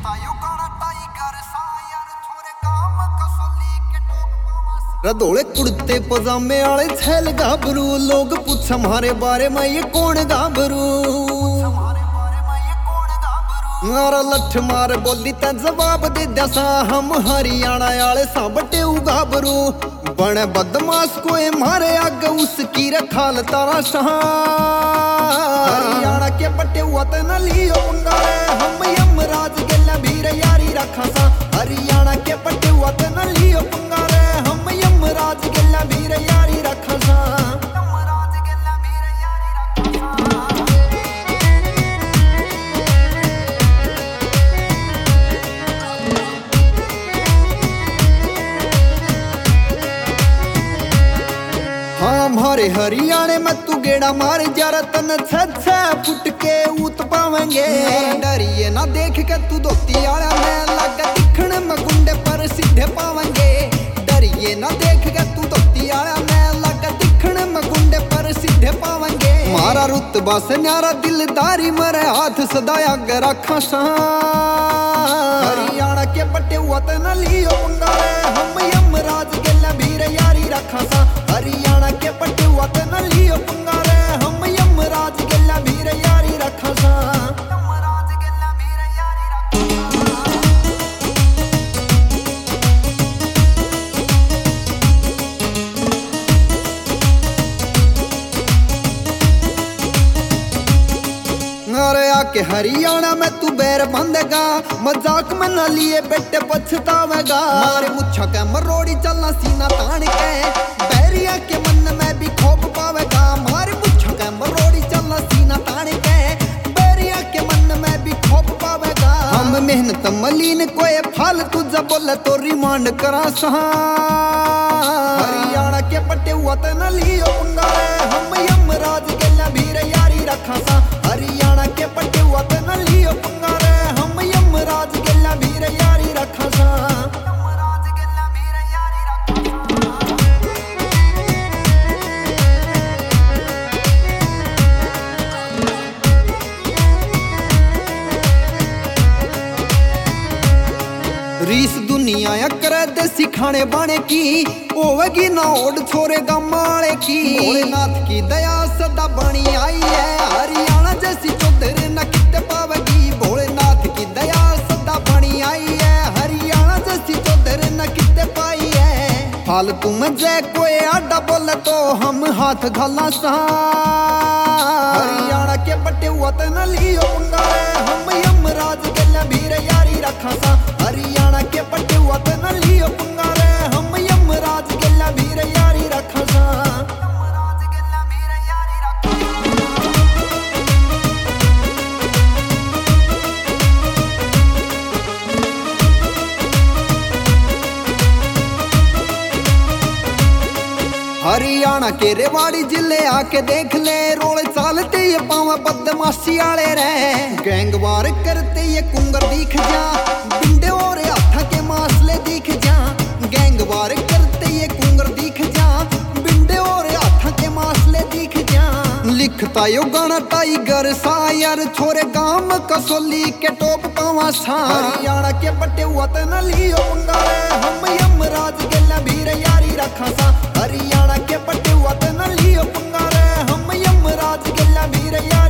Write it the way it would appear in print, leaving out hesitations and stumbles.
रधोले कुर्ते पजामे आले छैल गाभरू लोग पूछ हमारे बारे में ये कौन गाभरू मारा लठ मार बोली ते जवाब दे दसा हम हरियाणा आले सा बटे गाभरू बने बदमाश कोई मारे आगे उसकी रखाल तारा शाह हरियाणा के बटे हुआ ते न लियो पंगाले हम यमराज गेला भीर यारी रखा सा हरियाणा के बटे हुआ ते न लियो पंगाले हम यमराज गेला भीर यारी रखा सा हमारे हरियाणे में तू गेड़ा मारे जरा तन छे फुट के ऊत पावेंगे डरिए ना देख के तू धोती आला में लग दिखण में गुंडे पर सीधे पावेंगे डरिए ना देख के तू धोती आला में लग दिखण में गुंडे पर सीधे पावेंगे मारा रुतबा से न्यारा दिलदारी मरे हाथ सदाया रखा सा हरियाणा के बटे हुआ ते न लियो पंगाले हम यमराज गेला भीर यारी रखा सा हरियाणा के पट्टे हुआ ते न लियो पंगाले हम यमराज गेला भीर यारी रखा सा अरे आके हरियाणा में तू बैर बंदेगा मजाक में न लिए बेटे पछतावेगा मारे मुच्छा के मरोड़ी चलना सीना तान के बैरिया के मन में भी खोप पावेगा मारे मुच्छा के मरोड़ी चलना सीना तान के बैरिया के मन में भी खोप पावेगा हम मेहनत मलीन कोई फल तुझा बोले तो रिमांड करा सहा हरियाणा के पट्टे हुआ ते न लियो पंगाले हम यमराज गेला भीर यारी रखा सा हरियाणा के पट्टे हुआ ते न लियो पंगाले हम यमराज गेला भीर यारी रखा सा रीस दुनिया या करे दे सिखाने बाने की होवेगी ना ओड छोरे गमाले की भोलेनाथ की दया सदा बनी आई है हरियाणा जैसी चौधर न किते पावेगी भोलेनाथ की दया सदा बनी आई है हरियाणा जैसी चौधर न किते पाई है फालतू में जय कोई आडा बोले तो हम हाथ घाला सा हरियाणा के बटे हुआ ते न लियो पंगाले हम यमराज गेला भीर यारी रखा सा हरियाणा के पट्टे हुआ ते न लियो पंगाले हम यमराज गेला भीर यारी रखा सा हरियाणा के रेवाड़ी जिले आके देख ले रोले चालते ये पावा बदमाशी आले रहे गैंगवार करते ये कुंगर दिख जा बिंडे और हाथा के मासले दिख जा गैंगवार करते ये कुंगर दिख जा बिंडे और हाथा के मासले दिख जा लिखता यो गाना टाइगर सा यार छोरे गांव कसोली के टोप पावा सा हरियाणा के बटे हुआ ते न लियो पंगाले हम यमराज गेला भीर यारी रखा सा हरियाणा के पट्टे हुआ ते न लियो पंगाले हम यमराज गेला भीर यारी